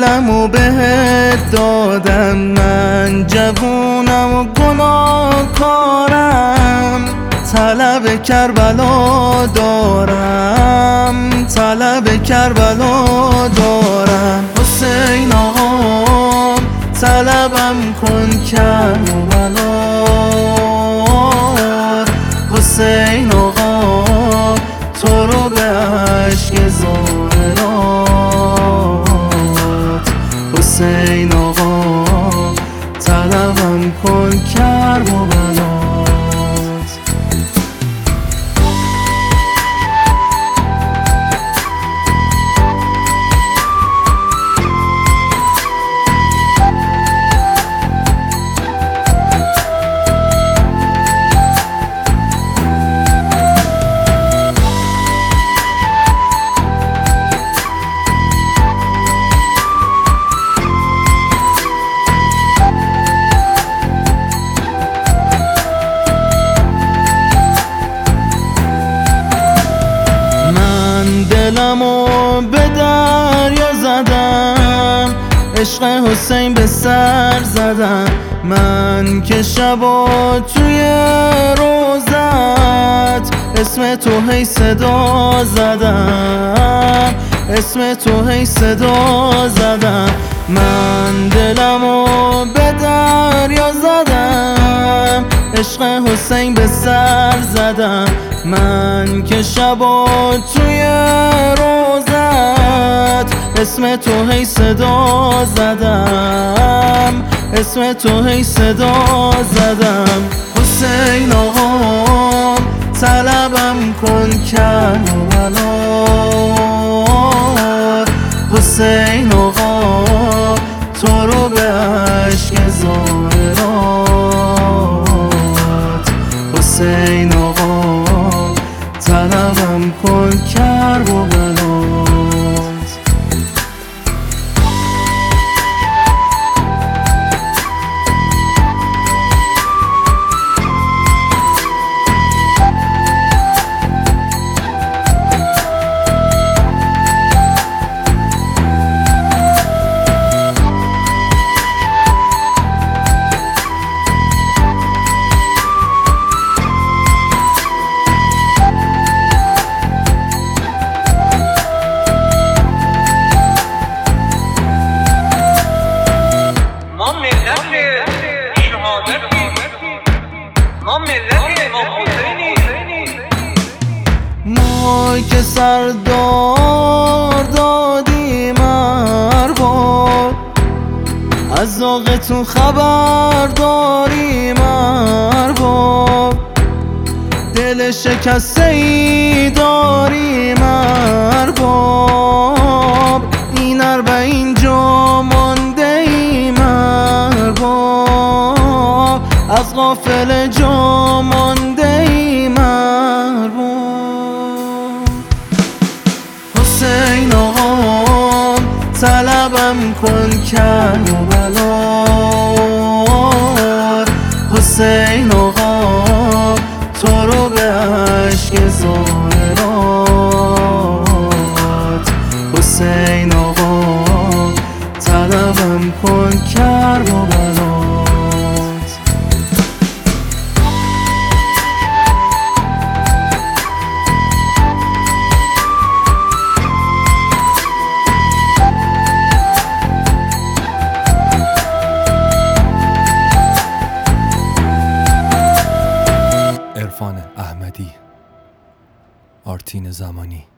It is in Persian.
عالمو بهت دادم، من جوونم و گناهکارم، طلب کربلا دارم، طلب کربلا دارم. حسین آقا طلبم کن کربلا، حسین آقا تو رو به عشق ظاهرات، حسین آقا طلبم کن کربلا. دلمو به دریا زدم، عشق حسین به سر زدم، من که شبا توی روزت اسم تو هی صدا زدم، اسم تو هی صدا زدم. من دلمو به دریا زدم، عشق حسین به سر زدم، من که شبا توی روزت اسم تو هی صدا زدم، اسم تو هی صدا زدم. حسین آقا طلبم کن کربلا، حسین آقا تو رو به عشق ظاهرات، حسین آقا طلبم کن کربلا. ما که سردار دادیم ارباب، از ذوقتون خبر داریم ارباب، دل شکسته ای داریم ارباب، این اربعین جا مانده ایم ارباب، از غافل جا مانده ایم ارباب. حسین آقا طلبم کن کربلا، حسین آقا تو رو به عشق ظاهرات، حسین آقا طلبم کن کربلا. عرفان احمدی، آرتین زمانی.